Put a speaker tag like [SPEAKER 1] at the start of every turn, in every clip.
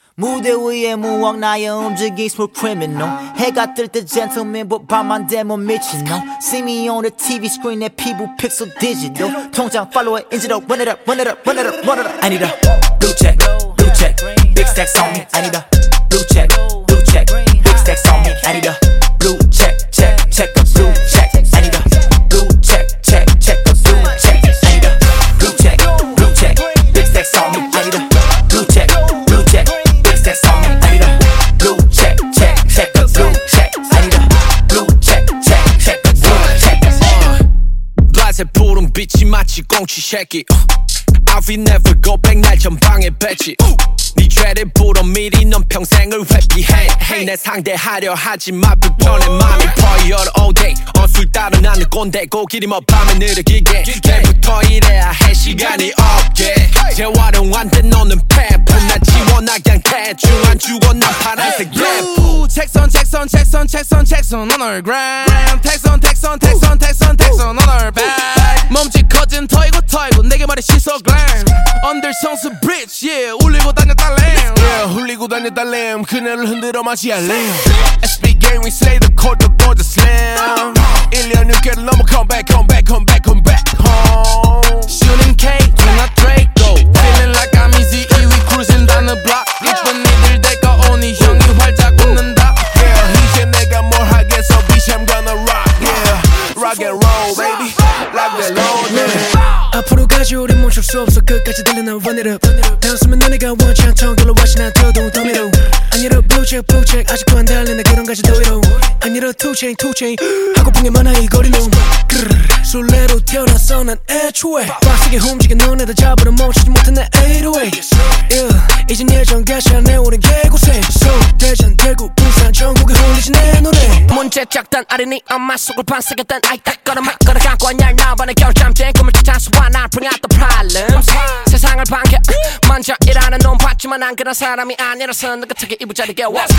[SPEAKER 1] 무대 위에 무왕 나의 움직임 smooth criminal. 해가 뜰 때 gentleman but 밤만 되면 미친놈. See me on the TV screen 내 피부 pixel digital. 통장 팔로워에 인지도 run it up run it up run it up run it up. I need a blue check big stacks on me. I need a blue check big stacks on me. I need a blue check a blue check. I need a blue check a blue check. I need a blue check big stacks on me. I need a blue check big stacks on me. I need a blue check a blue check. I need a blue check a blue check.
[SPEAKER 2] glass 푸른 빛이 마치 꽁치 새끼. I will never go back 날 전방에 뱉지. 네 죄를 불어 미리 넌 평생을 회피해. Hey 내 상대하려 하지마 불편해 맘이 보여 all day. 술 따라 나는 꼰대 고길이 뭐 밤에 느리게. 내부터 일해야 해 시간이 없게. 재활용한데 너는 패프 난 지원하 그냥 대충 안 죽어 난 파란색 래프. 책선 on our gram. texon on our back. 몸짓 커진 터이고 내게 말해 she's so glam. under 성수 bridge yeah 울리고 다녀 달램. yeah 울리고 다녀 달램 그녀를 흔들어 맞이할래. SB game we slay the court the border slam. 1년 6개월 넘어 come back home. shooting K not Draco. feeling like I'm easy we cruising down the block. 이쁜 니들 대가 오니 형이 활짝 웃는다. yeah 이제 내가 뭘 하겠어 bitch I'm gonna rock. yeah rock and roll baby like that low yeah.
[SPEAKER 3] 앞으로 가지 우리 멈출 수 없어 끝까지 달려나 run it up. 단숨에 너네가 원치 않던 걸로 watch 난 더더욱 더 미뤄. I need a blue check 아직도 안 달리네 그런 가지 더위로. I need a two chain 하고픈 게 많아 이 거리는. 술래로 태어났어 난 애초에 빡세게 움직여 너네들 잡으러 멈추지 못한 내 808. 이젠 예전 같이 내 오랜 개고생. 대전 대구 부산 전국에 흘리지 내 노래.
[SPEAKER 2] 문제 작단 아린이 엄마 속을 반색했던 아이 딱 걸어 갖고 날 나반의 겨울잠재 꿈을 찾아서 난 bring out the problems. 세상을 반겨 먼저 일하는 놈 봤지만 난 그런 사람이 아니라서 느긋하게 이부자리게 왔어.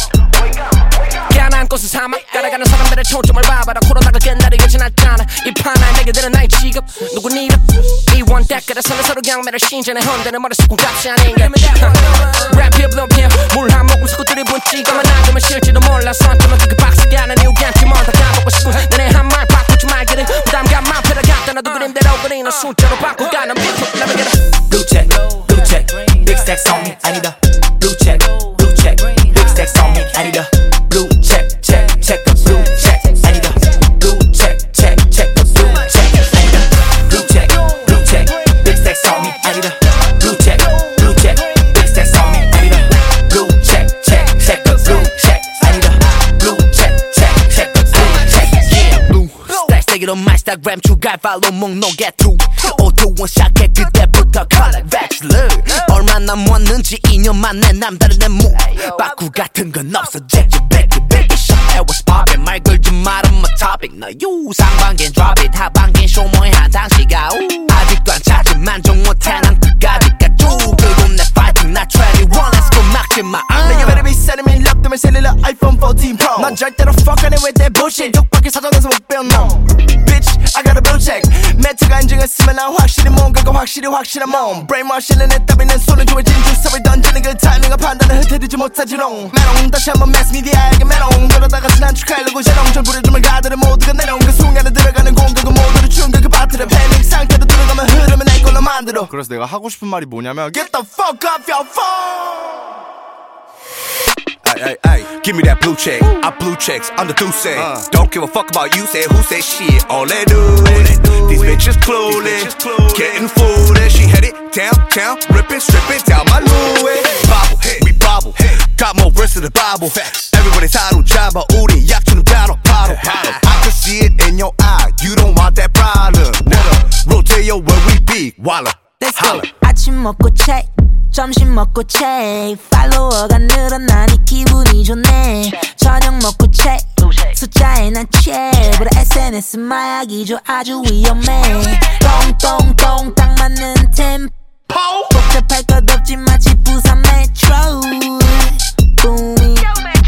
[SPEAKER 2] 깨어난 곳은 사막 따라가는 사람들의 초점을 봐봐라. 코로나가 끝나려 여진 않잖아. 이 판에 내게 들은 나의 지갑 누구 니 이름 이원 댓글에서는 서로 경매를 신전에 흔드는 머릿속은 값이 아닌 게 랩 블루피어 물 한 모금 스쿠들이 분치가만 놔두면 실지도 몰라. 선점은 그게 박스게 하는 이유겠지 뭐 다 까먹고 싶은 내내 한 말 바꾸지 말기를 부담감 마음대로 갖다 놔도 그림대로 그리는 숫자로 바꾸가는 비트. Let me get a
[SPEAKER 1] blue check big stacks on me. I need a blue check big stacks on me. I need a blue check a blue check. I need a blue check a blue check. I need a blue check big stacks on me. I need a blue check big stacks on me. I need a blue check a blue check. I need a blue check a blue check. Yeah blue stacks take it on my Instagram 추가 팔로우 목록에 투 오두원 시작해 그때부터 collect bachelor. 얼마나 모았는지 2년 만에 남다른 내 무 바꾸 같은 건 없어. 잭지 베기 shot was poppin'. 말 걸지 말은 my topic. 너 상반기엔 drop it 하반기엔 쇼모의 한장시가 아직도 안 찾지 만족 못해 난 끝까지 가쭉 그리고 내 fighting 나 21 let's go 막지 마.
[SPEAKER 4] You better be sending me luck 때문에 셀룰러 iPhone 14 Pro. 난 절대로 fuck 안 해 with that bullshit. 욕밖에 사전에서 못 배운 놈. Bitch I got a blue check. 매트가 인증했으면 난 확실히 뭔가가 확실한 몸. Brainwashing 내 따위는 손을 주에 진주섭을 던지는 그 타이밍과 판단을 흩어지지 못하지롱. 메롱 다시 한번 매스 미디어에게 메롱. 그러다가 지난 축하하려고 재롱. 절 부려주면 가들을 모두가 내롱. 그 순간에 들어가는 공격은 모두를 충격 그 바트를 패닉 상태로 들어가면 흐름은 내 걸로 만들어.
[SPEAKER 5] 그래서 내가 하고 싶은 말이 뭐냐면 Get the fuck off your phone.
[SPEAKER 6] Ay, give me that blue check. I blue checks, I'm the deuce. Don't give a fuck about you, say who say shit. All they do is these bitches clueless, getting foolish. She headed downtown, ripping, stripping down my Louis. Bobble, we bobble, got more verse than the Bible. Everybody's 하루 잡아, 우리 약주는 바로. I can see it in your eye, you don't want that problem. Rodeo where we be, walla.
[SPEAKER 7] Let's go. 아침 먹고 check. 점심 먹고 check. 팔로워가 늘어나니 기분이 좋네. 저녁 먹고 check. 숫자에 난 check. 우리 SNS 마약이죠 아주 위험해. 똥똥똥 딱 맞는 템포. 복잡할 것 없지 마치 부산 메트로. Booming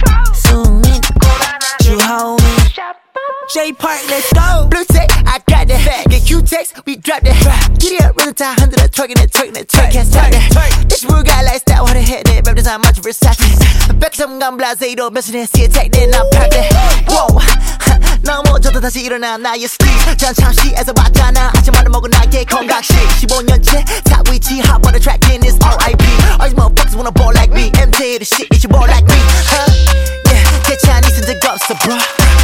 [SPEAKER 7] 수민 주호민 J Park let's go.
[SPEAKER 4] Blue check I got it
[SPEAKER 7] it. Get Q-text, we drop that. Get it up, rhythm time, 100, twerking it, can't stop that. This real guy lifestyle, what a head that, rap design, much Versace. Back some gun blase, don't mess with that, see attack, then I pop that. Whoa, 넘어져도 다시 일어나 나의 sleep. 전 잠시에서 봤잖아, 아침마다 먹은 나의 건강식. 15년째 top 위치, hop on the track, in this RIP. All these motherfuckers wanna ball like me, MT the shit, you should ball like me, huh? Yeah, 대체 안 있은 적 없어, bruh.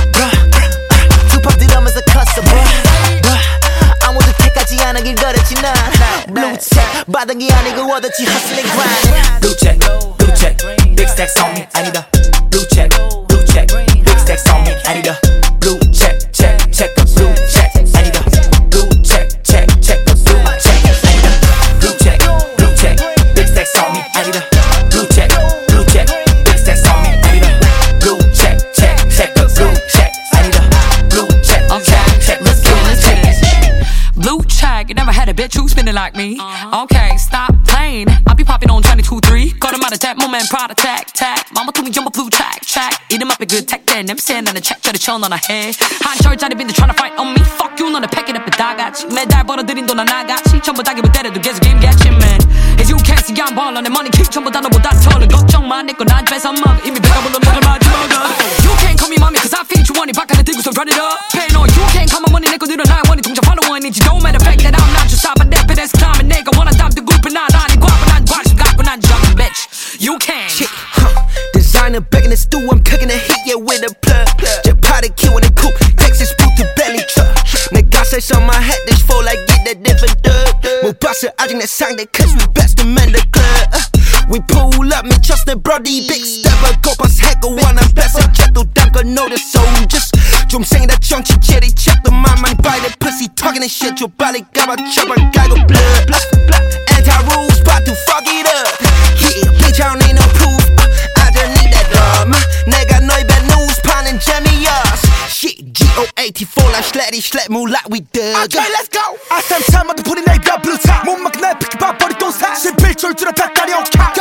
[SPEAKER 7] 투팍 들으면서 컸어, bruh. 아무도 택하지 않아 길 걸었지 난. Blue check, 받은 게 아니고 얻었지 hustling grind.
[SPEAKER 1] Blue check, big stacks on me, I need a blue check, big stacks on me, I need a blue check, check a blue check, I need a blue check, check a blue check, I need a blue check, big stacks on me, I need a blue check, big stacks on me, I need a blue check a blue check, I need a blue check, let's go,
[SPEAKER 8] Blue check, you never had a bitch who's spinning like me. Okay, stop playing. I be popping on 22-3. Got him out of that moment, pride attack. Mama told me jump a blue check. 이름 앞에 그 택대 냄새 나는 책자를 쳐넣어놔 해. 한 철짜리 빈들 tryna fight on me. Fuck you, 너네 pack it up 다 같이. 매달 벌어들인 돈 나같이. 전부 다 기분 때려도 계속 game catching man. As you can see, I'm ballin' 내 money kick 전부 다 너보다 털어. 걱정 마, 내 거 난 뺏어 먹어. 이미 배가 불러 너를 마지 먹어. You can't call me mommy, cause I feed you money. 바깥에 들고서 run it up. Pay no, you can't call my money. 내 거 들어 나의 원이 동작 팔로워인지. Don't matter fact that I'm not your side, but that bitch climbing. 내가 원한 답도 굽은 난 아니 과거 난 관심 갖고 난 jumping bitch. You can't.
[SPEAKER 9] Shit, designer back in the stew, I'm cooking a hit, yeah, with a plug. Just party killing the coupe, Texas boot to belly truck. 내가 say on my head, this fall like get that different dub. 못 봤어 아직 내 상대, cause we best to man the club. We pull up, me trust the brody, big stepper, copas 해고 원한 best, jet도 담고 know the soldiers. 좀 생이다 정치 체리 챗도 my mind by the pussy, talking that shit, 저 빨리 가봐 쳐봐 가고 blood. Anti-rules, about to fuck it up. Yeah, bitch, I don't need no proof. I just need that drama. 내가 너의 bad news 파는 재미였어. Shit, G-O-A-T-4 like slap move like we dug.
[SPEAKER 4] Okay, let's go. 아삼 삼아도 불이 내가 blue top. 못 막내 피키 봐버리 또 사. 11줄 줄여 다 따려 카.